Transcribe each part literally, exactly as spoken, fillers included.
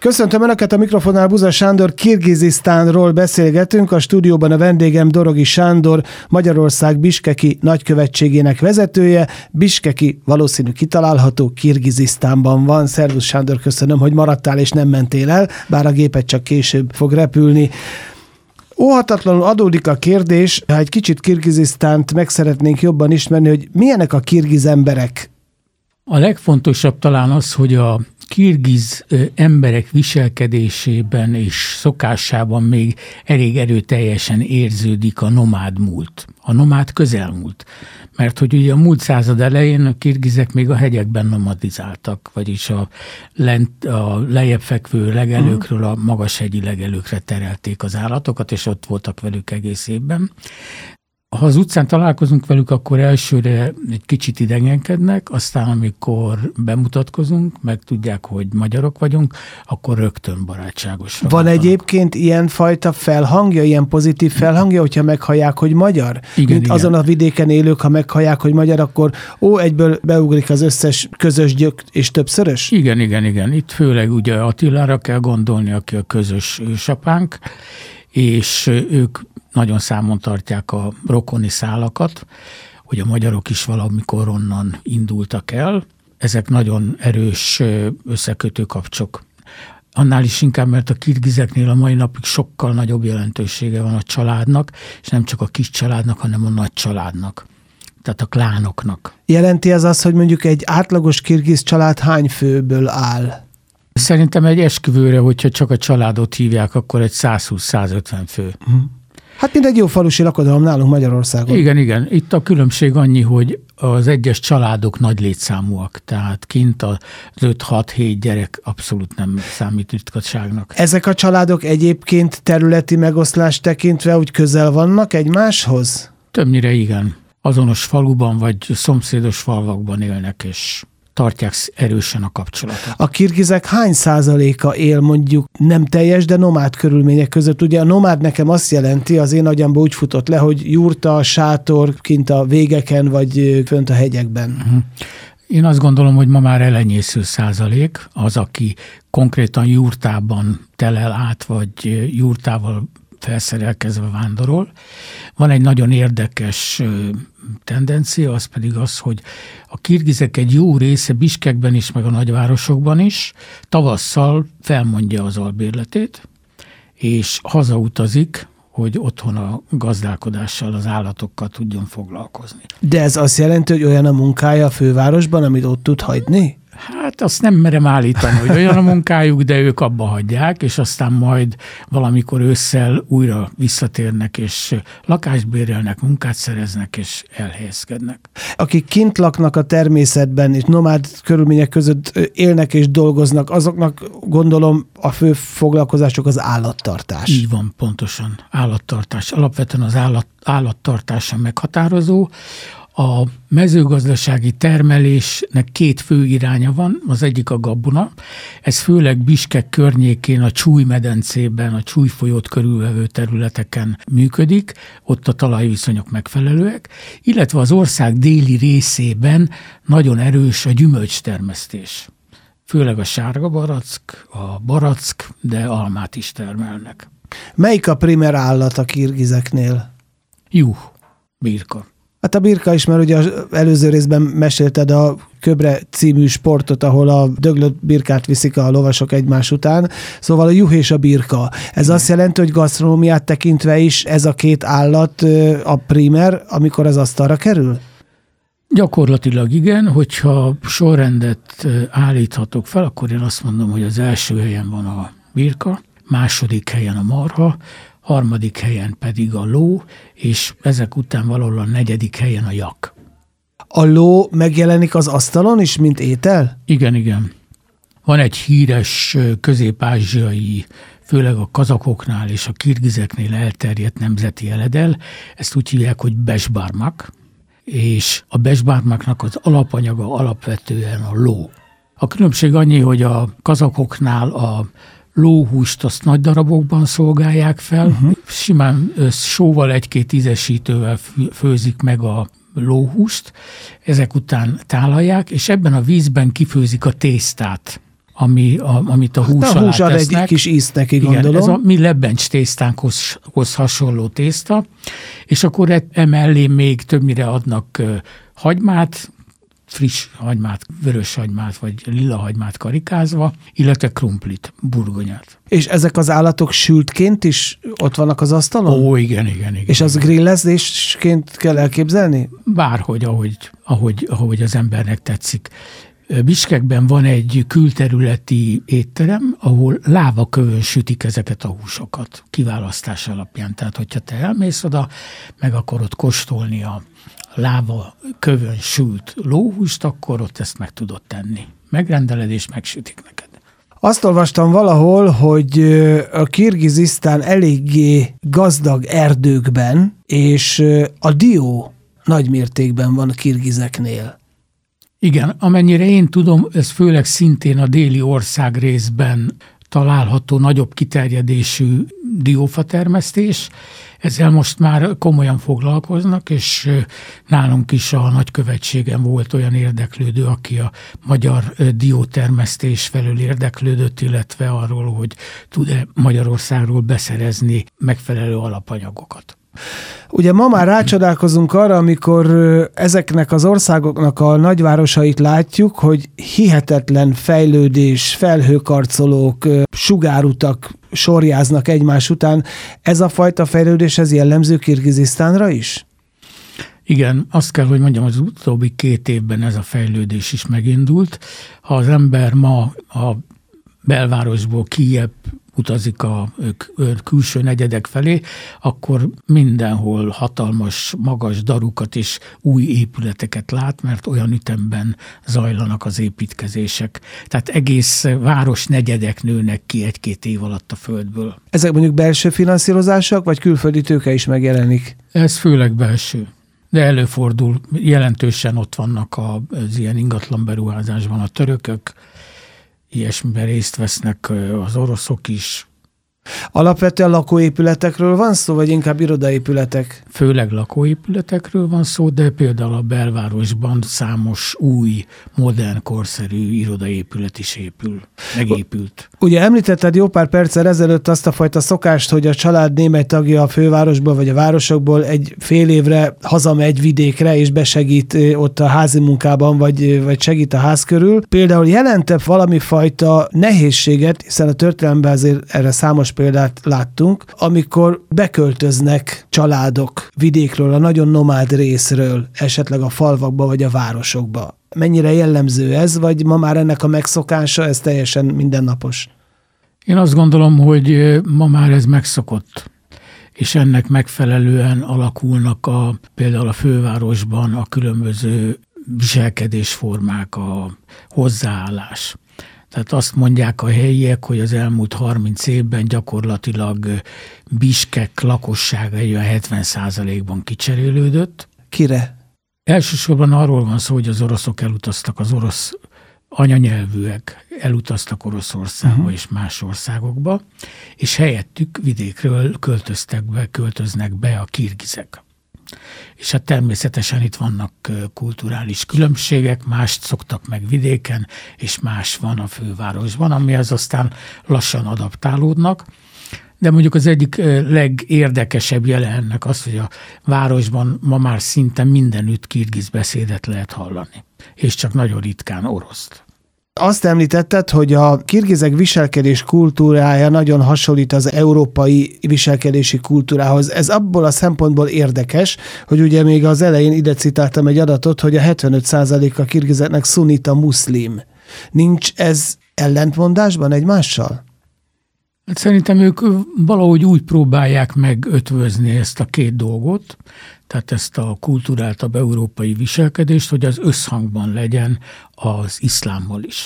Köszöntöm Önöket, a mikrofonnál Buza Sándor, Kirgizisztánról beszélgetünk. A stúdióban a vendégem Dorogi Sándor, Magyarország Biskeki nagykövetségének vezetője. Biskeki valószínű kitalálható, Kirgizisztánban van. Szervusz Sándor, köszönöm, hogy maradtál és nem mentél el, bár a gépet csak később fog repülni. Óhatatlanul adódik a kérdés, ha egy kicsit Kirgizisztánt meg szeretnénk jobban ismerni, hogy milyenek a kirgiz emberek? A legfontosabb talán az, hogy a kirgiz emberek viselkedésében és szokásában még elég erőteljesen érződik a nomád múlt, a nomád közelmúlt. Mert hogy ugye a múlt század elején a kirgizek még a hegyekben nomadizáltak, vagyis a, lent, a lejjebb fekvő legelőkről a magashegyi legelőkre terelték az állatokat, és ott voltak velük egész évben. Ha az utcán találkozunk velük, akkor elsőre egy kicsit idegenkednek, aztán amikor bemutatkozunk, meg tudják, hogy magyarok vagyunk, akkor rögtön barátságosra. Van mondanak. Egyébként ilyen fajta felhangja, ilyen pozitív felhangja, hogyha meghallják, hogy magyar? Igen, Mint igen. Azon a vidéken élők, ha meghallják, hogy magyar, akkor ó, egyből beugrik az összes közös gyök és többszörös? Igen, igen, igen. Itt főleg ugye Attilára kell gondolni, aki a közös ősapánk, és ők nagyon számon tartják a rokoni szálakat, hogy a magyarok is valamikor onnan indultak el. Ezek nagyon erős összekötő kapcsok. Annál is inkább, mert a kirgizeknél a mai napig sokkal nagyobb jelentősége van a családnak, és nem csak a kis családnak, hanem a nagy családnak. Tehát a klánoknak. Jelenti ez azt, hogy mondjuk egy átlagos kirgiz család hány főből áll? Szerintem egy esküvőre, hogyha csak a családot hívják, akkor egy százhúsz-százötven fő. Hm. Hát mint egy jó falusi lakodalom nálunk Magyarországon. Igen, igen. Itt a különbség annyi, hogy az egyes családok nagy létszámúak, tehát kint az öt-hat-hét gyerek abszolút nem számít ritkaságnak. Ezek a családok egyébként területi megoszlást tekintve úgy közel vannak egymáshoz? Többnyire igen. Azonos faluban vagy szomszédos falvakban élnek, és tartják erősen a kapcsolatot. A kirgizek hány százaléka él mondjuk nem teljes, de nomád körülmények között? Ugye a nomád nekem azt jelenti, az én agyamban úgy futott le, hogy jurta, sátor, kint a végeken, vagy fönt a hegyekben. Uh-huh. Én azt gondolom, hogy ma már elenyésző százalék az, aki konkrétan jurtában telel át, vagy jurtával felszerelkezve vándorol. Van egy nagyon érdekes tendencia, az pedig az, hogy a kirgizek egy jó része Biskekben is, meg a nagyvárosokban is tavasszal felmondja az albérletét, és hazautazik, hogy otthon a gazdálkodással, az állatokkal tudjon foglalkozni. De ez azt jelenti, hogy olyan a munkája a fővárosban, amit ott tud hagyni? Hát azt nem merem állítani, hogy olyan a munkájuk, de ők abba hagyják, és aztán majd valamikor ősszel újra visszatérnek, és lakást bérelnek, munkát szereznek, és elhelyezkednek. Akik kint laknak a természetben, és nomád körülmények között élnek és dolgoznak, azoknak gondolom a fő foglalkozásuk az állattartás. Így van, pontosan. Állattartás. Alapvetően az állat, állattartása meghatározó. A mezőgazdasági termelésnek két fő iránya van, az egyik a gabona, ez főleg Biskek környékén, a Csúj medencében, a Csúj folyót körülvevő területeken működik, ott a talajviszonyok megfelelőek, illetve az ország déli részében nagyon erős a gyümölcstermesztés. Főleg a sárga barack, a barack, de almát is termelnek. Melyik a primer állat a kirgizeknél? Juh, birka. Hát a birka is, mert ugye az előző részben mesélted a Köbre című sportot, ahol a döglött birkát viszik a lovasok egymás után. Szóval a juh és a birka. Ez azt jelenti, hogy gasztronómiát tekintve is ez a két állat a primer, amikor az asztalra kerül? Gyakorlatilag igen, hogyha sorrendet állíthatok fel, akkor én azt mondom, hogy az első helyen van a birka, második helyen a marha, harmadik helyen pedig a ló, és ezek után valahol a negyedik helyen a jak. A ló megjelenik az asztalon is, mint étel? Igen, igen. Van egy híres közép-ázsiai, főleg a kazakoknál és a kirgizeknél elterjedt nemzeti eledel, ezt úgy hívják, hogy besbarmak, és a besbarmaknak az alapanyaga alapvetően a ló. A különbség annyi, hogy a kazakoknál a lóhúst azt nagy darabokban szolgálják fel, uh-huh. simán sóval, egy-két ízesítővel főzik meg a lóhúst, ezek után tálalják, és ebben a vízben kifőzik a tésztát. ami, a, amit a hús a alá hús ad tesznek. egy kis ízt neki, Igen, gondolom. ez a mi lebbencs tésztánkhoz hasonló tészta, és akkor emellé még többnyire adnak hagymát, friss hagymát, vörös hagymát, vagy lila hagymát karikázva, illetve krumplit, burgonyát. És ezek az állatok sültként is ott vannak az asztalon? Ó, igen, igen, igen. És az grillezésként kell elképzelni? Bárhogy, ahogy, ahogy, ahogy az embernek tetszik. Biskekben van egy külterületi étterem, ahol lávakövön sütik ezeket a húsokat, kiválasztás alapján. Tehát, hogyha te elmész oda, meg akarod kóstolni a láva kövön sült lóhúst, akkor ott ezt meg tudod tenni. Megrendeled és megsütik neked. Azt olvastam valahol, hogy a Kirgizisztán eléggé gazdag erdőkben, és a dió nagy mértékben van a kirgizeknél. Igen, amennyire én tudom, ez főleg szintén a déli ország részben található nagyobb kiterjedésű diófatermesztés. Ezzel most már komolyan foglalkoznak, és nálunk is a nagykövetségen volt olyan érdeklődő, aki a magyar diótermesztés felől érdeklődött, illetve arról, hogy tud-e Magyarországról beszerezni megfelelő alapanyagokat. Ugye ma már rácsodálkozunk arra, amikor ezeknek az országoknak a nagyvárosait látjuk, hogy hihetetlen fejlődés, felhőkarcolók, sugárutak sorjáznak egymás után. Ez a fajta fejlődés, ez jellemző Kirgizisztánra is? Igen, azt kell, hogy mondjam, az utóbbi két évben ez a fejlődés is megindult. Ha az ember ma a belvárosból kijebb utazik a külső negyedek felé, akkor mindenhol hatalmas, magas darukat és új épületeket lát, mert olyan ütemben zajlanak az építkezések. Tehát egész város negyedek nőnek ki egy-két év alatt a földből. Ezek mondjuk belső finanszírozások, vagy külföldi tőke is megjelenik? Ez főleg belső. De előfordul, jelentősen ott vannak az ilyen ingatlan beruházásban a törökök, ilyesmiben részt vesznek az oroszok is. Alapvetően lakóépületekről van szó, vagy inkább irodaépületek? Főleg lakóépületekről van szó, de például a belvárosban számos új, modern, korszerű irodaépület is épül, megépült. Ugye említetted jó pár perccel ezelőtt azt a fajta szokást, hogy a család némely tagja a fővárosból vagy a városokból egy fél évre hazamegy vidékre, és besegít ott a házi munkában, vagy, vagy segít a ház körül. Például jelentett valami fajta nehézséget, hiszen a történelemben azért erre számos példát láttunk, amikor beköltöznek családok vidékről, a nagyon nomád részről, esetleg a falvakba vagy a városokba. Mennyire jellemző ez, vagy ma már ennek a megszokása, ez teljesen mindennapos? Én azt gondolom, hogy ma már ez megszokott, és ennek megfelelően alakulnak a, például a fővárosban a különböző viselkedésformák, a hozzáállás. Tehát azt mondják a helyiek, hogy az elmúlt harminc évben gyakorlatilag Biskek lakossága egy olyan hetven százalékban kicserélődött. Kire? Elsősorban arról van szó, hogy az oroszok elutaztak, az orosz anyanyelvűek elutaztak Oroszországba uh-huh. és más országokba, és helyettük vidékről költöztek be, költöznek be a kirgizek. És hát természetesen itt vannak kulturális különbségek, mást szoktak meg vidéken, és más van a fővárosban, amihez aztán lassan adaptálódnak. De mondjuk az egyik legérdekesebb jele ennek az, hogy a városban ma már szinte mindenütt kirgiz beszédet lehet hallani, és csak nagyon ritkán oroszt. Azt említetted, hogy a kirgizek viselkedés kultúrája nagyon hasonlít az európai viselkedési kultúrához. Ez abból a szempontból érdekes, hogy ugye még az elején ide citáltam egy adatot, hogy a hetvenöt százalék a kirgizeknek szunita muszlim. Nincs ez ellentmondásban egymással? Szerintem ők valahogy úgy próbálják meg ötvözni ezt a két dolgot, tehát ezt a kulturáltabb európai viselkedést, hogy az összhangban legyen az iszlámmal is.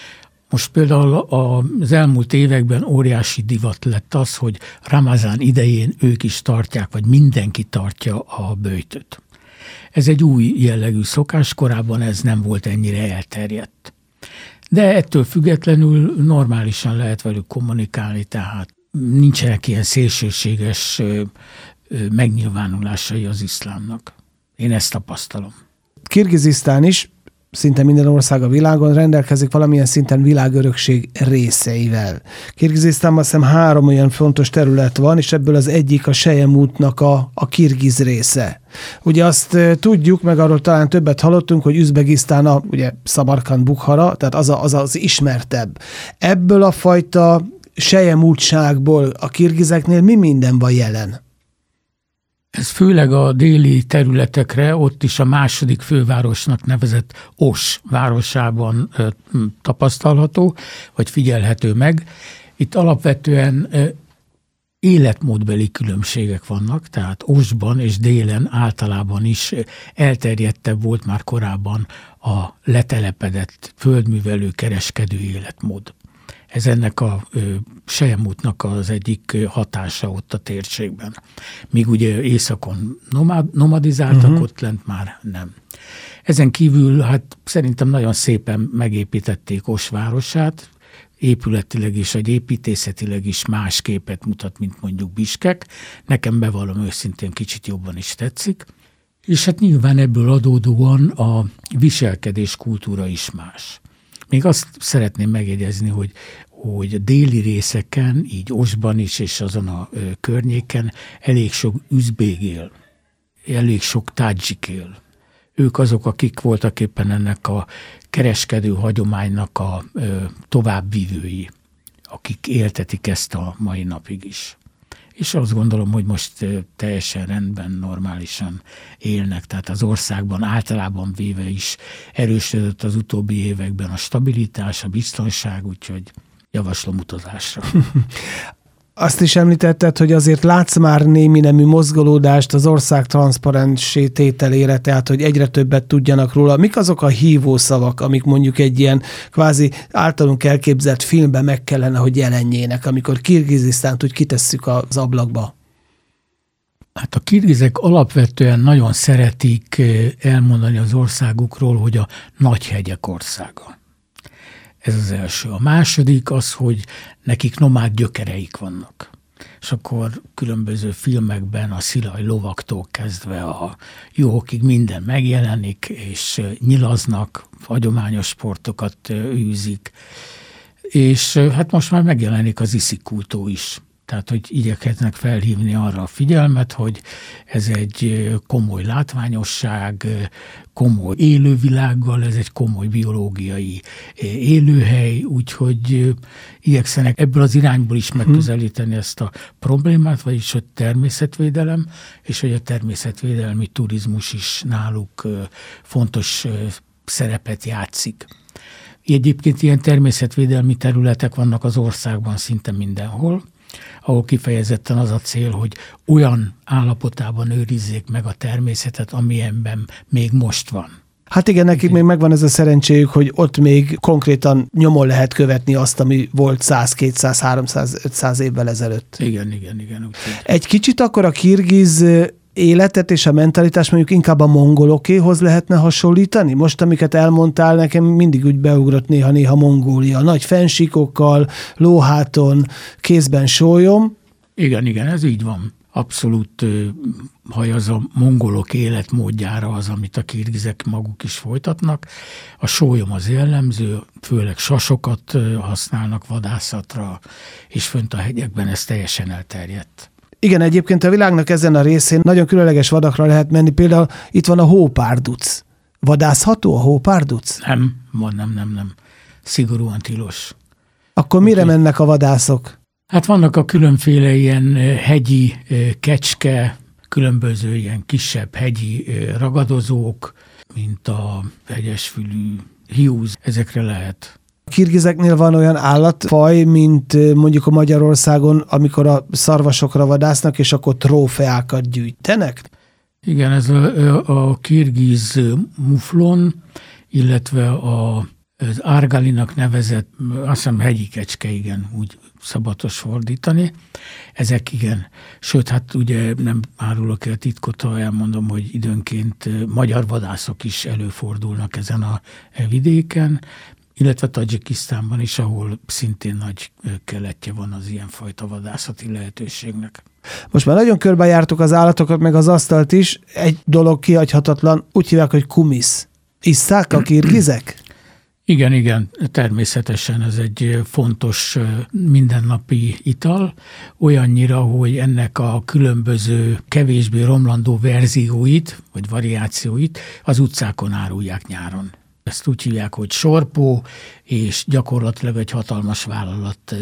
Most például az elmúlt években óriási divat lett az, hogy Ramazán idején ők is tartják, vagy mindenki tartja a böjtöt. Ez egy új jellegű szokás, korábban ez nem volt ennyire elterjedt. De ettől függetlenül normálisan lehet velük kommunikálni, tehát nincsenek ilyen szélsőséges megnyilvánulásai az iszlámnak. Én ezt tapasztalom. Kirgizisztán is szinte minden ország a világon rendelkezik valamilyen szinten világörökség részeivel. Kirgizisztánban azt hiszem három olyan fontos terület van, és ebből az egyik a Sejem útnak a, a kirgiz része. Ugye azt tudjuk, meg arról talán többet hallottunk, hogy Üzbegisztán a ugye Szabarkand Bukhara, tehát az, a, az az ismertebb. Ebből a fajta Sejem útságból a kirgizeknél mi minden van jelen? Ez főleg a déli területekre, ott is a második fővárosnak nevezett Os városában ö, tapasztalható, vagy figyelhető meg. Itt alapvetően ö, életmódbeli különbségek vannak, tehát Osban és délen általában is elterjedtebb volt már korábban a letelepedett földművelő kereskedő életmód. Ez ennek a Sejem útnak az egyik hatása ott a térségben. Míg ugye északon nomád, nomadizáltak, uh-huh. ott lent már nem. Ezen kívül hát szerintem nagyon szépen megépítették Os városát, épületileg és egy építészetileg is más képet mutat, mint mondjuk Biskek. Nekem bevallom őszintén kicsit jobban is tetszik. És hát nyilván ebből adódóan a viselkedés kultúra is más. Még azt szeretném megjegyezni, hogy, hogy a déli részeken, így Osban is és azon a ö, környéken elég sok üzbég él, elég sok tádzsik él. Ők azok, akik voltak éppen ennek a kereskedő hagyománynak a ö, továbbvivői, akik éltetik ezt a mai napig is. És azt gondolom, hogy most teljesen rendben, normálisan élnek. Tehát az országban általában véve is erősödött az utóbbi években a stabilitás, a biztonság, úgyhogy javaslom utazásra. Azt is említetted, hogy azért látsz már némi nemű mozgolódást az ország transzparenssé tételére, tehát hogy egyre többet tudjanak róla. Mik azok a hívószavak, amik mondjuk egy ilyen kvázi általunk elképzelt filmben meg kellene, hogy jelenjének, amikor Kirgizisztánt úgy kitesszük az ablakba? Hát a kirgizek alapvetően nagyon szeretik elmondani az országukról, hogy a nagy hegyek országa. Ez az első. A második az, hogy nekik nomád gyökereik vannak. És akkor különböző filmekben a szilaj lovaktól kezdve a juhokig minden megjelenik, és nyilaznak, hagyományos sportokat űzik. És hát most már megjelenik az iszikultó is. Tehát, hogy igyekeznek felhívni arra a figyelmet, hogy ez egy komoly látványosság, komoly élővilággal, ez egy komoly biológiai élőhely, úgyhogy igyekszenek ebből az irányból is megközelíteni ezt a problémát, vagyis hogy természetvédelem, és hogy a természetvédelmi turizmus is náluk fontos szerepet játszik. Egyébként ilyen természetvédelmi területek vannak az országban szinte mindenhol, ahol kifejezetten az a cél, hogy olyan állapotában őrizzék meg a természetet, amilyenben még most van. Hát igen, nekik igen. Még megvan ez a szerencséjük, hogy ott még konkrétan nyomon lehet követni azt, ami volt száz, kétszáz, háromszáz, ötszáz évvel ezelőtt. Igen, igen, igen. Úgy. Egy kicsit akkor a kirgiz életet és a mentalitás mondjuk inkább a mongolokéhoz lehetne hasonlítani? Most, amiket elmondtál, nekem mindig úgy beugrott néha-néha Mongólia. Nagy fensíkokkal, lóháton, kézben sólyom. Igen, igen, ez így van. Abszolút hajaz a mongolok életmódjára az, amit a kirgizek maguk is folytatnak. A sólyom az jellemző, főleg sasokat használnak vadászatra, és fönt a hegyekben ez teljesen elterjedt. Igen, egyébként a világnak ezen a részén nagyon különleges vadakra lehet menni. Például itt van a hópárduc. Vadászható a hópárduc? Nem, van, nem, nem, nem. Szigorúan tilos. Akkor mire okay. mennek a vadászok? Hát vannak a különféle ilyen hegyi kecske, különböző ilyen kisebb hegyi ragadozók, mint a hegyesfülű hiúz, ezekre lehet. A kirgizeknél van olyan állatfaj, mint mondjuk a Magyarországon, amikor a szarvasokra vadásznak, és akkor trófeákat gyűjtenek? Igen, ez a, a kirgiz muflon, illetve a, az árgálinak nevezett, azt hiszem hegyi kecske, igen, úgy szabatos fordítani. Ezek igen, sőt, hát ugye nem árulok el titkot, ha elmondom, hogy időnként magyar vadászok is előfordulnak ezen a vidéken, illetve Tadzsikisztánban is, ahol szintén nagy keletje van az ilyenfajta vadászati lehetőségnek. Most már nagyon körbejártuk az állatokat, meg az asztalt is. Egy dolog kihagyhatatlan, úgy hívják, hogy kumisz. Isszák a kirgizek? Igen, igen, természetesen ez egy fontos mindennapi ital, olyannyira, hogy ennek a különböző kevésbé romlandó verzióit, vagy variációit az utcákon árulják nyáron. Ezt úgy hívják, hogy sorpó, és gyakorlatilag egy hatalmas vállalat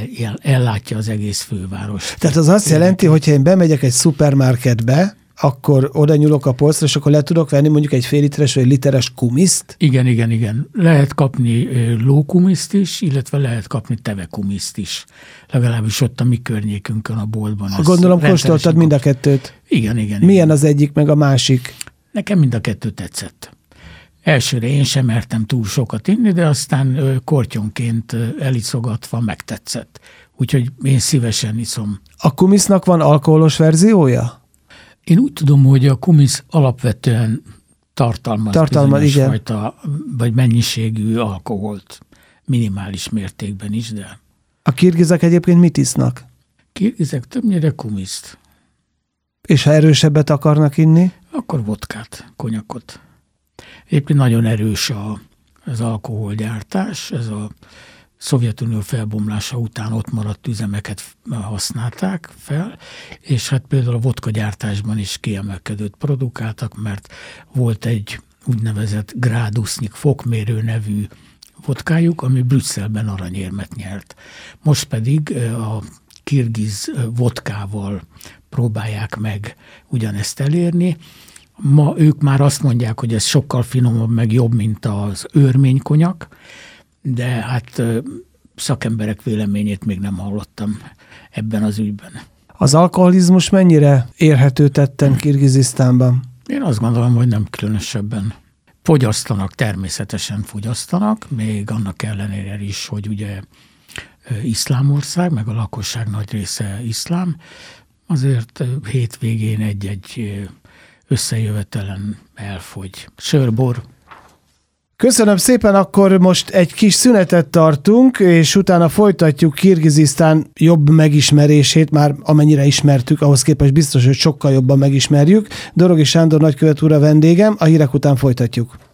ellátja az egész főváros. Tehát az azt jelenti, hogy ha én bemegyek egy szupermarketbe, akkor oda nyúlok a polcra, és akkor le tudok venni mondjuk egy fél literes vagy literes kumiszt? Igen, igen, igen. Lehet kapni lókumiszt is, illetve lehet kapni tevekumiszt is. Legalábbis ott a mi környékünkön a boltban. Ha gondolom, kóstoltad mind a kettőt. Igen, igen. Milyen igen. az egyik, meg a másik? Nekem mind a kettő tetszett. Elsőre én sem mertem túl sokat inni, de aztán kortyonként eliszogatva megtetszett. Úgyhogy én szívesen iszom. A kumisznak van alkoholos verziója? Én úgy tudom, hogy a kumisz alapvetően tartalmaz, tartalmaz igen. fajta, vagy mennyiségű alkoholt. Minimális mértékben is, de... A kirgizek egyébként mit isznak? Kirgizek többnyire kumiszt. És ha erősebbet akarnak inni? Akkor vodkát, konyakot. Egyébként nagyon erős a, az alkoholgyártás, ez a Szovjetunió felbomlása után ott maradt üzemeket használták fel, és hát például a vodka gyártásban is kiemelkedőt produkáltak, mert volt egy úgynevezett Grádusznyik fokmérő nevű vodkájuk, ami Brüsszelben aranyérmet nyert. Most pedig a kirgiz vodkával próbálják meg ugyanezt elérni. Ma ők már azt mondják, hogy ez sokkal finomabb, meg jobb, mint az őrménykonyak, de hát szakemberek véleményét még nem hallottam ebben az ügyben. Az alkoholizmus mennyire érhető tetten Kirgizisztánban? Én azt gondolom, hogy nem különösebben. Fogyasztanak, természetesen fogyasztanak, még annak ellenére is, hogy ugye iszlámország, meg a lakosság nagy része iszlám, azért hétvégén egy-egy összejövetelen elfogy. Sörbor. Köszönöm szépen, akkor most egy kis szünetet tartunk, és utána folytatjuk Kirgizisztán jobb megismerését, már amennyire ismertük, ahhoz képest biztos, hogy sokkal jobban megismerjük. Dorogi Sándor nagykövet úr a vendégem, a hírek után folytatjuk.